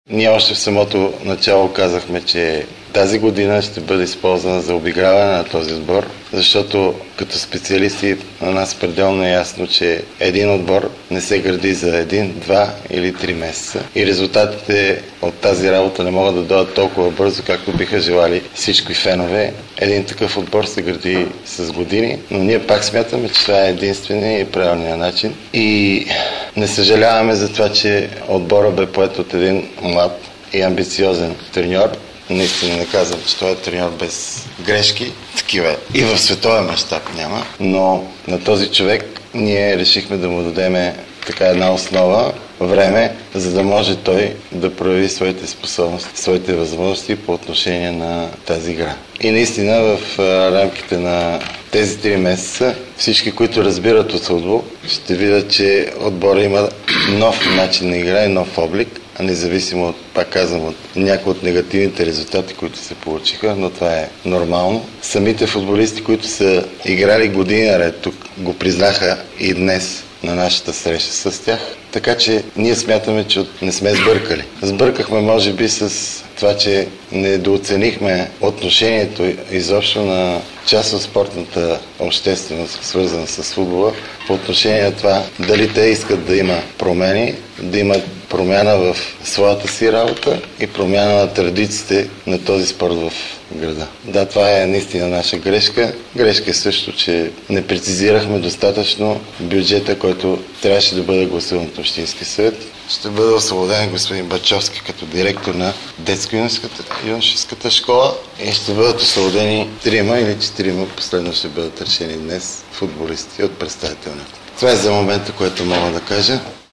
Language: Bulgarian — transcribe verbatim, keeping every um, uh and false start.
Ние още в самото начало казахме, че тази година ще бъде използвана за обиграване на този отбор, защото като специалисти на нас пределно е ясно, че един отбор не се гради за един, два или три месеца и резултатите от тази работа не могат да дойдат толкова бързо, както биха желали всички фенове. Един такъв отбор се гради с години, но ние пак смятаме, че това е единствения и правилният начин и не съжаляваме за това, че отбора бе поет от един млад и амбициозен треньор. Наистина не казвам, че той е треньор без грешки, такива и в световен мащаб няма, но на този човек ние решихме да му дадем така една основа, време, за да може той да прояви своите способности, своите възможности по отношение на тази игра. И наистина в рамките на тези три месеца всички, които разбират от футбол, ще видят, че отбора има нов начин на игра и нов облик, независимо от, пак казвам, от някои от негативните резултати, които се получиха, но това е нормално. Самите футболисти, които са играли години наред тук, го признаха и днес на нашата среща с тях. Така че ние смятаме, че не сме сбъркали. Сбъркахме може би с това, че недооценихме отношението изобщо на част от спортната общественост, свързана с футбола, по отношение на това дали те искат да има промени, да имат промяна в своята си работа и промяна на традициите на този спорт в града. Да, това е наистина наша грешка. Грешка е също, че не прецизирахме достатъчно бюджета, който трябваше да бъде гласуван от Общински съвет. Ще бъде освободен господин Бачовски като директор на детско-юношеската школа и ще бъдат освободени трима или четирима, последно ще бъдат решени днес, футболисти от представителната. Това е за момента, което мога да кажа.